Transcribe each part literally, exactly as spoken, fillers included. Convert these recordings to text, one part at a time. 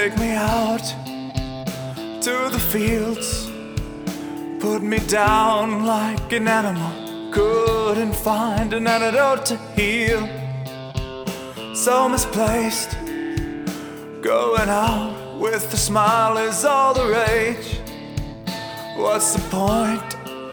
Take me out to the fields, put me down like an animal, couldn't find an antidote to heal. So misplaced, going out with a smile is all the rage. What's the point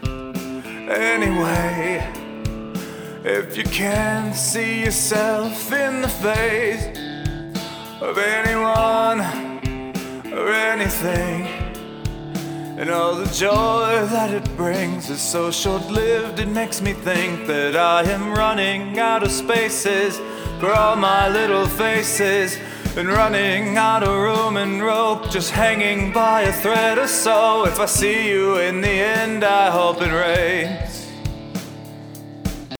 anyway, if you can't see yourself in the face of anyone or anything? And all the joy that it brings is so short-lived, it makes me think that I am running out of spaces for all my little faces, and running out of room and rope, just hanging by a thread or so. If I see you in the end, I hope it rains.